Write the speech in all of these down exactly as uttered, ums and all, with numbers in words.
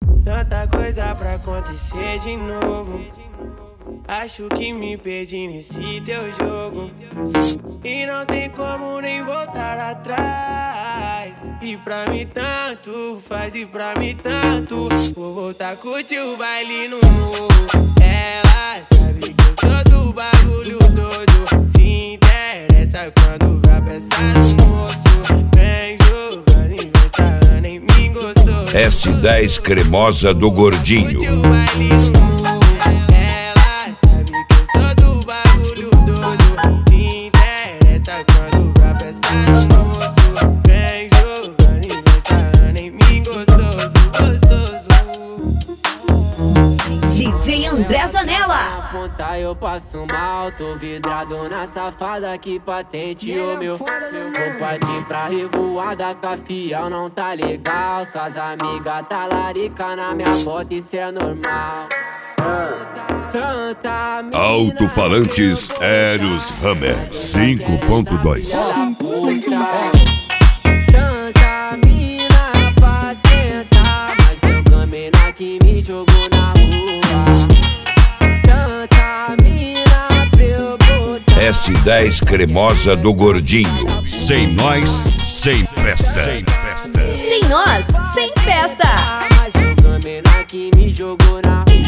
Tanta coisa pra acontecer de novo. Acho que me perdi nesse teu jogo. E não tem como nem voltar atrás. E pra mim tanto faz, e pra mim tanto. Vou voltar a curtir o baile no morro. Ela sabe que eu sou do bagulho todo. Se interessa quando vai pensar no moço. Vem jogando e vem sarrando em mim gostoso. S dez Cremosa do Gordinho. D J André Zanella. Ponta eu passo mal, tô vidrado na safada que patente o meu. Vou partir pra revoada, com a fiel não tá legal. Suas amigas tá larica na minha bota, isso é normal. Alto-falantes Eros Hammer cinco ponto dois. Tanta mina pra sentar, mas eu gamei na que me jogou na rua. Tanta mina pra eu botar. S dez Cremosa do Gordinho. Sem nós, sem festa. Sem festa. Sem nós, sem festa. Mas eu gamei na que me jogou na rua.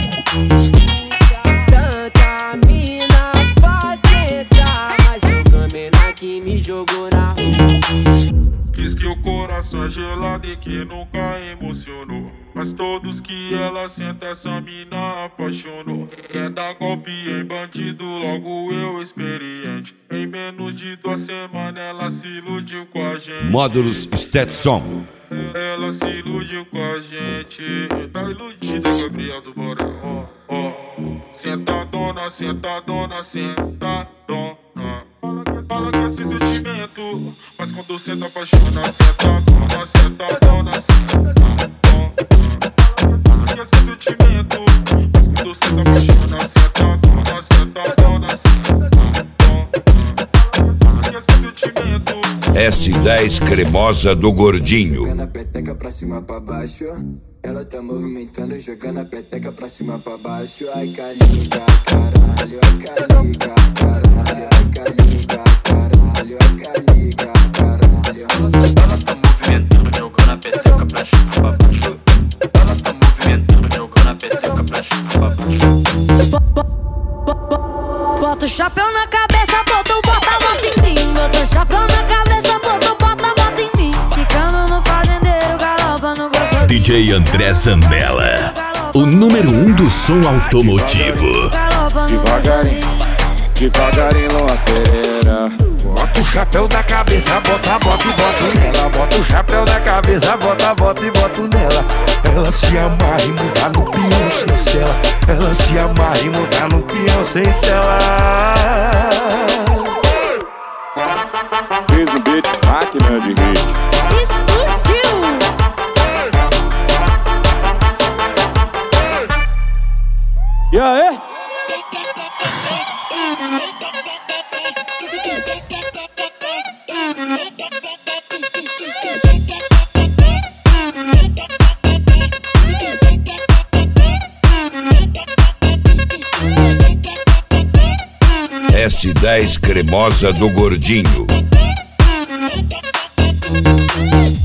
Tanta mina pra sentar, mas eu gamei na que me jogou na rua. Diz que o coração é gelado e que nunca emocionou. Mas todos que ela senta, essa mina apaixonou. Quer dar golpe em bandido, logo eu experiente. Em menos de duas semanas ela se iludiu com a gente. Módulos Stetson. Ela se iludiu com a gente. Tá iludida, Gabriel do Borel. Ó, ó. Sentadona, sentadona, sentadona. Fala que é sem sentimento, mas quando senta apaixona. Sentadona, sentadona, sentadona. Fala que é sem sentimento, mas quando senta apaixona. Sentadona, sentadona, sentadona. Fala que é sem sentimento. S dez Cremosa do Gordinho. Jogando a peteca pra cima pra baixo. Ela tá movimentando, jogando a peteca pra cima pra baixo. Ai, caliga, caralho, ai, caliga, caralho, ai, caliga, caralho, ai, caliga, caralho. Ela tá movimentando, jogando a peteca pra cima pra baixo. Ela tá movimentando, jogando a peteca pra cima pra baixo. Bota o chapéu na cabeça, bota o bota-bota em mim. Bota o chapéu na cabeça, bota o bota-bota em mim. Quicando no fazendeiro, galopa no gosto. D J André Zanella, o número um do som automotivo. Devagarinho, devagarinho na lateira. Bota o chapéu da cabeça, bota, bota e bota nela. Bota o chapéu da cabeça, bota, bota e bota nela. Ela se amarra e muda no peão sem cela. Ela se amarra e muda no peão sem cela. Fiz um beat, máquina de hit. Explodiu! E aí? S dez Cremosa do Gordinho.